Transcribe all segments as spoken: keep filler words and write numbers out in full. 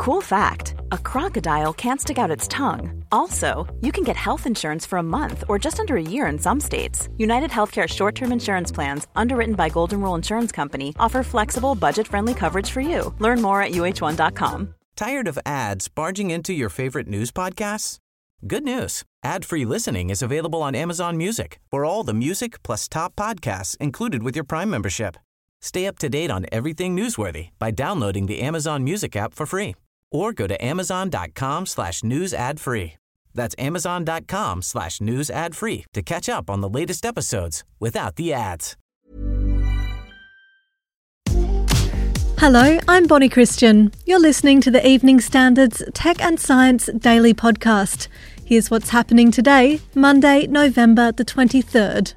Cool fact, a crocodile can't stick out its tongue. Also, you can get health insurance for a month or just under a year in some states. United Healthcare short-term insurance plans, underwritten by Golden Rule Insurance Company, offer flexible, budget-friendly coverage for you. Learn more at U H one dot com. Tired of ads barging into your favorite news podcasts? Good news. Ad-free listening is available on Amazon Music for all the music plus top podcasts included with your Prime membership. Stay up to date on everything newsworthy by downloading the Amazon Music app for free or go to amazon.com slash news ad free. That's amazon.com slash news ad free to catch up on the latest episodes without the ads. Hello, I'm Bonnie Christian. You're listening to the Evening Standard's Tech and Science Daily Podcast. Here's what's happening today, Monday, November the twenty-third.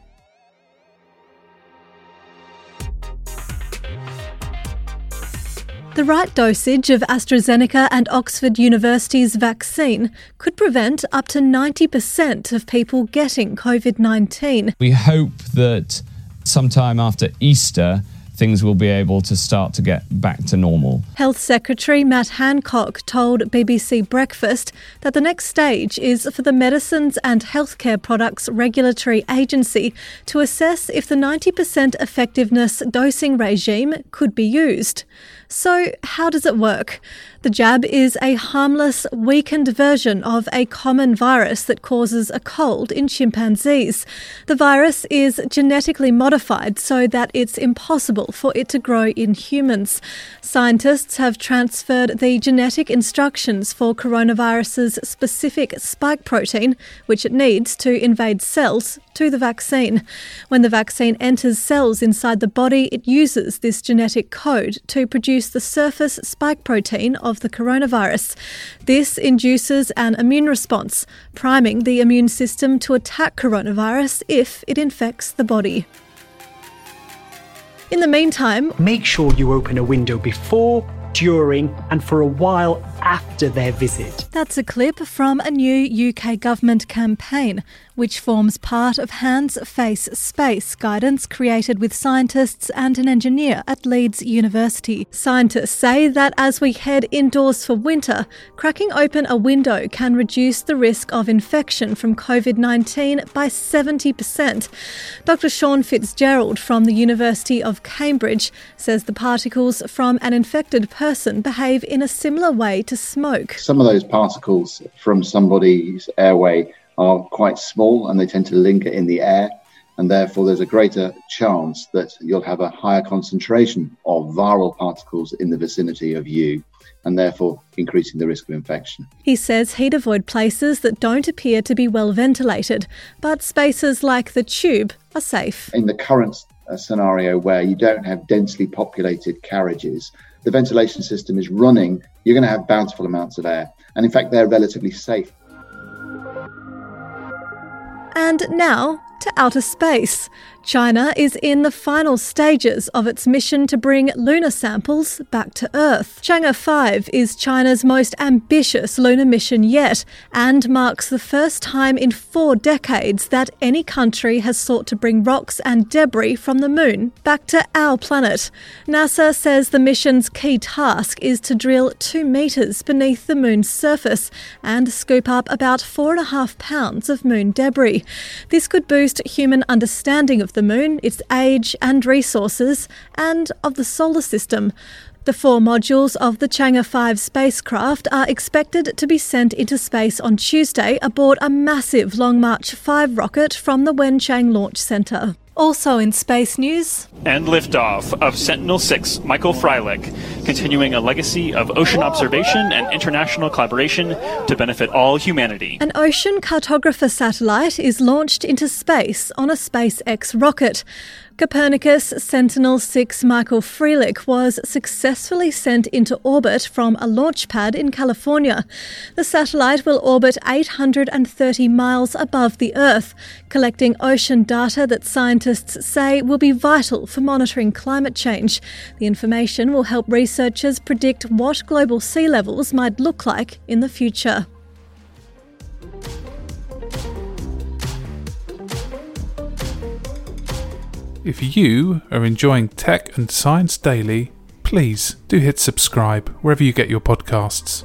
The right dosage of AstraZeneca and Oxford University's vaccine could prevent up to ninety percent of people getting covid nineteen. We hope that sometime after Easter, things will be able to start to get back to normal. Health Secretary Matt Hancock told B B C Breakfast that the next stage is for the Medicines and Healthcare Products Regulatory Agency to assess if the ninety percent effectiveness dosing regime could be used. So, how does it work? The jab is a harmless, weakened version of a common virus that causes a cold in chimpanzees. The virus is genetically modified so that it's impossible for it to grow in humans. Scientists have transferred the genetic instructions for coronavirus's specific spike protein, which it needs to invade cells, to the vaccine. When the vaccine enters cells inside the body, it uses this genetic code to produce the surface spike protein of the coronavirus. This induces an immune response, priming the immune system to attack coronavirus if it infects the body. In the meantime, make sure you open a window before, during and for a while after their visit. That's a clip from a new U K government campaign, which forms part of Hands, Face, Space guidance created with scientists and an engineer at Leeds University. Scientists say that as we head indoors for winter, cracking open a window can reduce the risk of infection from covid nineteen by seventy percent. Doctor Sean Fitzgerald from the University of Cambridge says the particles from an infected person behave in a similar way to smoke. Some of those particles from somebody's airway are quite small and they tend to linger in the air, and therefore there's a greater chance that you'll have a higher concentration of viral particles in the vicinity of you, and therefore increasing the risk of infection. He says he'd avoid places that don't appear to be well ventilated, but spaces like the tube are safe. In the current uh, scenario where you don't have densely populated carriages, the ventilation system is running, you're going to have bountiful amounts of air, and in fact they're relatively safe. And now to outer space. China is in the final stages of its mission to bring lunar samples back to Earth. Chang'e five is China's most ambitious lunar mission yet and marks the first time in four decades that any country has sought to bring rocks and debris from the moon back to our planet. NASA says the mission's key task is to drill two metres beneath the moon's surface and scoop up about four and a half pounds of moon debris. This could boost human understanding of the moon, its age and resources, and of the solar system. The four modules of the Chang'e five spacecraft are expected to be sent into space on Tuesday aboard a massive Long March five rocket from the Wenchang Launch Center. Also in space news... And liftoff of Sentinel six, Michael Freilich, continuing a legacy of ocean observation and international collaboration to benefit all humanity. An ocean cartographer satellite is launched into space on a SpaceX rocket. Copernicus Sentinel six Michael Freilich was successfully sent into orbit from a launch pad in California. The satellite will orbit eight hundred thirty miles above the Earth, collecting ocean data that scientists say will be vital for monitoring climate change. The information will help researchers predict what global sea levels might look like in the future. If you are enjoying Tech and Science Daily, please do hit subscribe wherever you get your podcasts.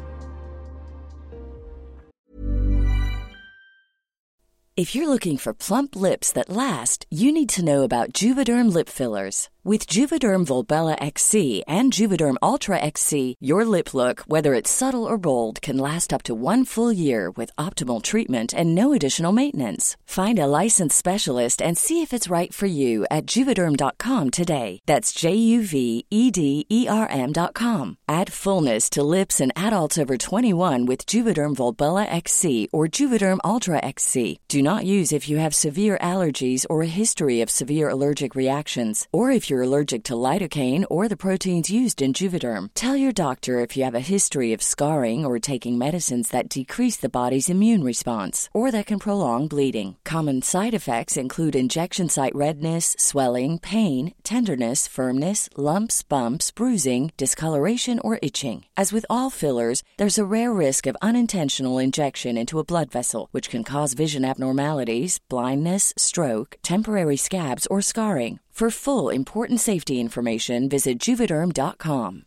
If you're looking for plump lips that last, you need to know about Juvederm lip fillers. With Juvederm Volbella X C and Juvederm Ultra X C, your lip look, whether it's subtle or bold, can last up to one full year with optimal treatment and no additional maintenance. Find a licensed specialist and see if it's right for you at Juvederm dot com today. That's J U V E D E R M dot com. Add fullness to lips in adults over twenty-one with Juvederm Volbella X C or Juvederm Ultra X C. Do not use if you have severe allergies or a history of severe allergic reactions, or if you're allergic to lidocaine or the proteins used in Juvederm. Tell your doctor if you have a history of scarring or taking medicines that decrease the body's immune response or that can prolong bleeding. Common side effects include injection site redness, swelling, pain, tenderness, firmness, lumps, bumps, bruising, discoloration, or itching. As with all fillers, there's a rare risk of unintentional injection into a blood vessel, which can cause vision abnormalities, blindness, stroke, temporary scabs, or scarring. For full, important safety information, visit Juvederm dot com.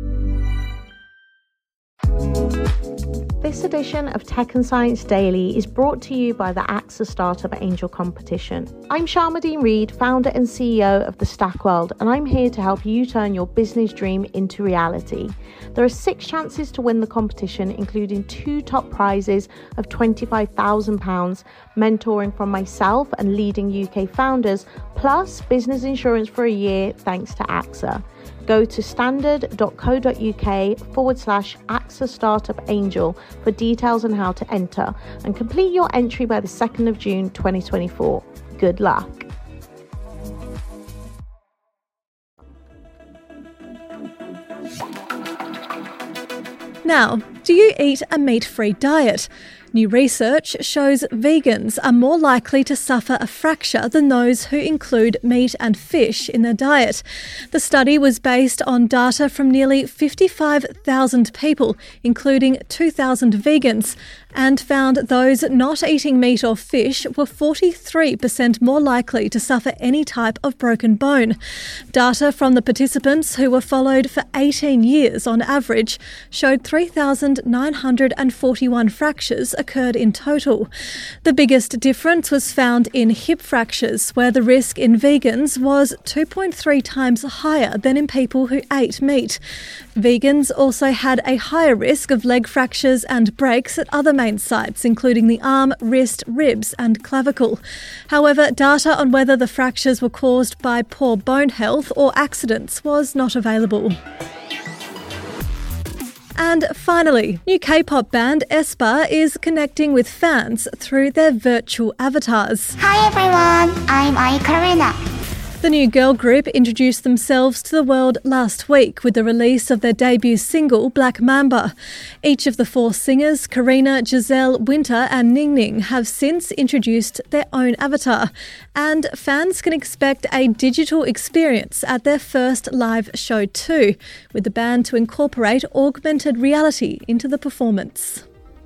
This edition of Tech and Science Daily is brought to you by the AXA Startup Angel Competition. I'm Sharmadean Reid, founder and C E O of The Stack World, and I'm here to help you turn your business dream into reality. There are six chances to win the competition, including two top prizes of twenty-five thousand pounds, mentoring from myself and leading U K founders, plus business insurance for a year thanks to AXA. Go to standard.co.uk forward slash AXA Startup Angel for details on how to enter and complete your entry by the second of June twenty twenty-four. Good luck. Now, do you eat a meat-free diet? New research shows vegans are more likely to suffer a fracture than those who include meat and fish in their diet. The study was based on data from nearly fifty-five thousand people, including two thousand vegans, and found those not eating meat or fish were forty-three percent more likely to suffer any type of broken bone. Data from the participants, who were followed for eighteen years on average, showed three thousand nine hundred forty-one fractures occurred in total. The biggest difference was found in hip fractures, where the risk in vegans was two point three times higher than in people who ate meat. Vegans also had a higher risk of leg fractures and breaks at other main sites, including the arm, wrist, ribs and clavicle. However, data on whether the fractures were caused by poor bone health or accidents was not available. And finally, new K-pop band aespa is connecting with fans through their virtual avatars. Hi everyone, I'm Ai Karina. The new girl group introduced themselves to the world last week with the release of their debut single, Black Mamba. Each of the four singers, Karina, Giselle, Winter and Ning Ning, have since introduced their own avatar. And fans can expect a digital experience at their first live show too, with the band to incorporate augmented reality into the performance.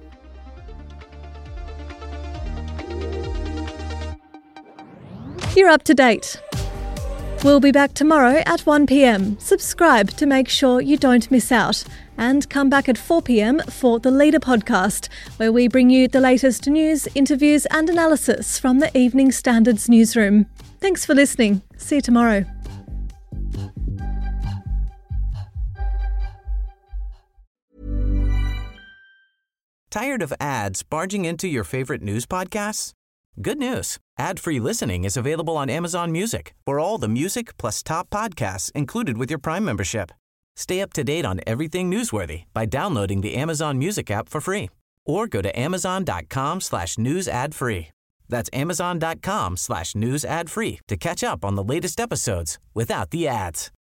You're up to date. We'll be back tomorrow at one p.m. Subscribe to make sure you don't miss out. And come back at four p.m. for the Leader Podcast, where we bring you the latest news, interviews and analysis from the Evening Standard's newsroom. Thanks for listening. See you tomorrow. Tired of ads barging into your favorite news podcasts? Good news. Ad-free listening is available on Amazon Music for all the music plus top podcasts included with your Prime membership. Stay up to date on everything newsworthy by downloading the Amazon Music app for free or go to amazon.com slash news ad free. That's amazon.com slash news ad free to catch up on the latest episodes without the ads.